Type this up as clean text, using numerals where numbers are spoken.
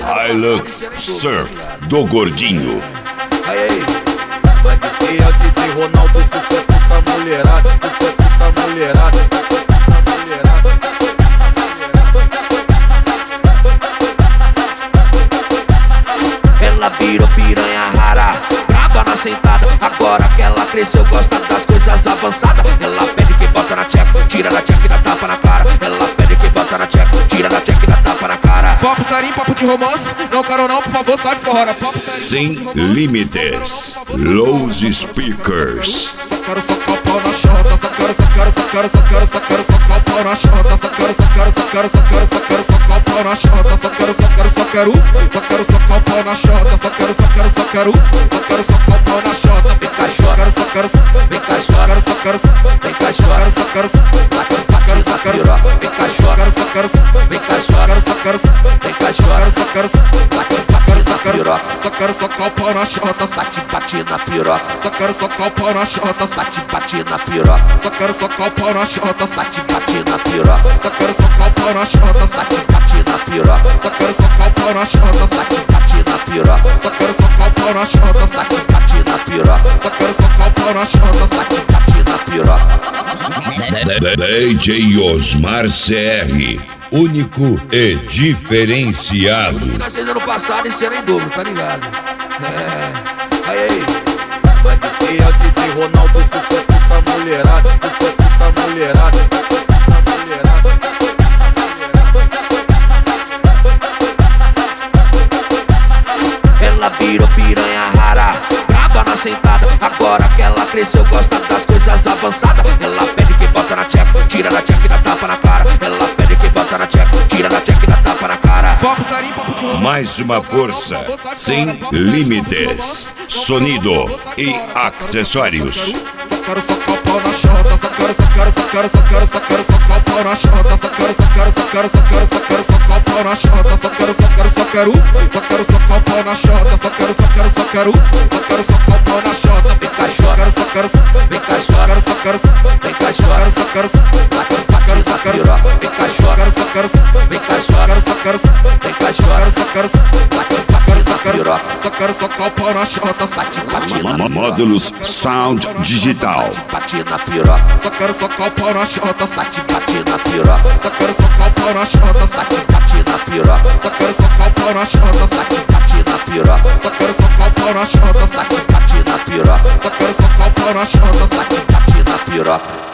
Hilux Surf do Gordinho. Aí, mas esse é o DJ Ronaldo, sucesso tá mulherada, sucesso tá mulherada, Ela virou piranha rara, brava na sentada. Agora que ela cresceu, gosta das coisas avançadas. Ela pede que bota na tcheca, tira da tcheca e dá tapa na cara. Ela pede que bota na tcheca, tira da tcheca e dá tapa na cara. Papo sarinho, papo de romance. Não quero não, por favor, sai fora. Papo sarinho, Sem limites, Low Speakers. só quero socar o pau na chota. Só quero socar o pau na chota. Só quero socar o pau na chota. Só quero socar o pau na chota. Só quero socar o pau na chota. Vem cachorra, vem cachorra, vem cachorra, bate na piroca. Vem cachorra, vem cachorra, vem cachorra, bate na piroca. Só quero socar o pau na chota. Bate na piroca. Só quero socar o pau na chota. Bate na piroca. Só quero socar o pau na chota. Bate na piroca. Só quero socar o pau na chota. Bate na piroca. Só quero socar o pau na chota. Bate na piroca. Só quero socar o pau na chota. Bate na piroca. Só quero socar o pau na chota. Bate na piroca. DJ Osmar CR, único e diferenciado. Nós fez ano passado, esse ano em dobro, tá ligado? aí, mas esse é o DJ Ronaldo, sucesso tá mulherada, sucesso tá mulherada, Ela virou piranha rara, brava na sentada. Agora que ela cresceu, gosta das coisas avançadas. Ela pede que bota na tcheca, tira da tcheca e dá tapa na cara. Ela pede que bota na tcheca, tira da tcheca e dá tapa na cara. Papo sarinho, papo de romance. Mais uma força, sem limites, sonido e acessórios. Só quero socar o pau na chota. Só quero socar o pau na chota. Só quero socar o pau na chota. Só quero socar o pau na chota. Só quero socar o pau na chota. Vem cachorra, vem cachorra, vem cachorra, bate na piroca. Vem cachorra, vem cachorra, vem cachorra, bate na piroca. Só quero socar o pau na chota. Bate na Módulos Sound Digital. bate na piroca. Só quero socar o pau na chota. Bate na piroca. Só quero socar o pau na chota. Bate na piroca. Só quero socar o pau na chota. Bate na piroca. Só quero socar o pau na chota. Bate na piroca. Só quero socar o pau na chota. Bate na piroca.